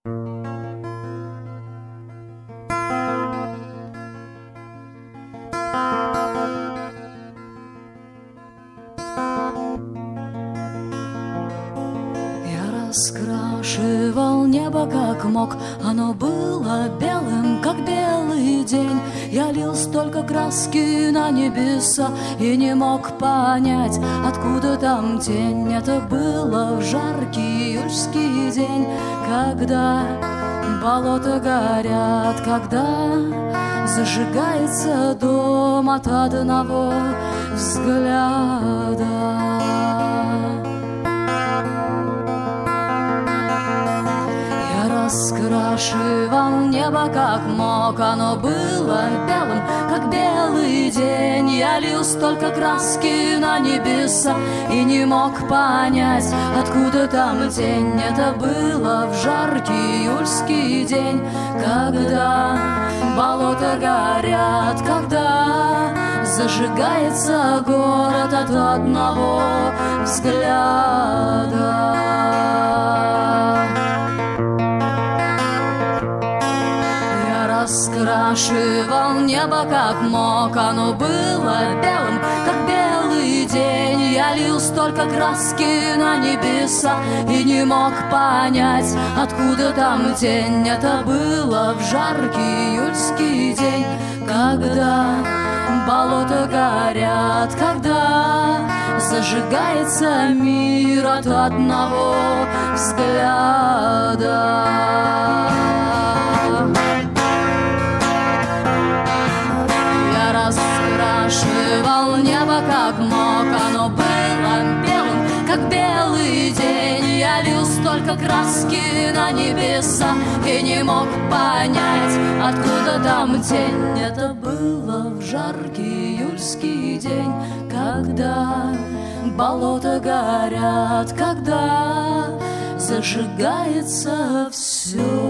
Раскрашивал небо как мог, оно было белым, как белый день. Я лил столько краски на небеса и не мог понять, откуда там тень. Это было в жаркий июльский день, когда болота горят, когда зажигается дом от одного взгляда. Раскрашивал небо как мог, оно было белым, как белый день. Я лил столько краски на небеса и не мог понять, откуда там тень. Это было в жаркий июльский день, когда болота горят, когда зажигается город от одного взгляда. Раскрашивал небо как мог, оно было белым, как белый день. Я лил столько краски на небеса и не мог понять, откуда там тень. Это было в жаркий июльский день, когда болота горят, когда зажигается мир от одного взгляда. Раскрашивал небо как мог, оно было белым, как белый день. Я лил столько краски на небеса и не мог понять, откуда там тень. Это было в жаркий июльский день, когда болота горят, когда зажигается все.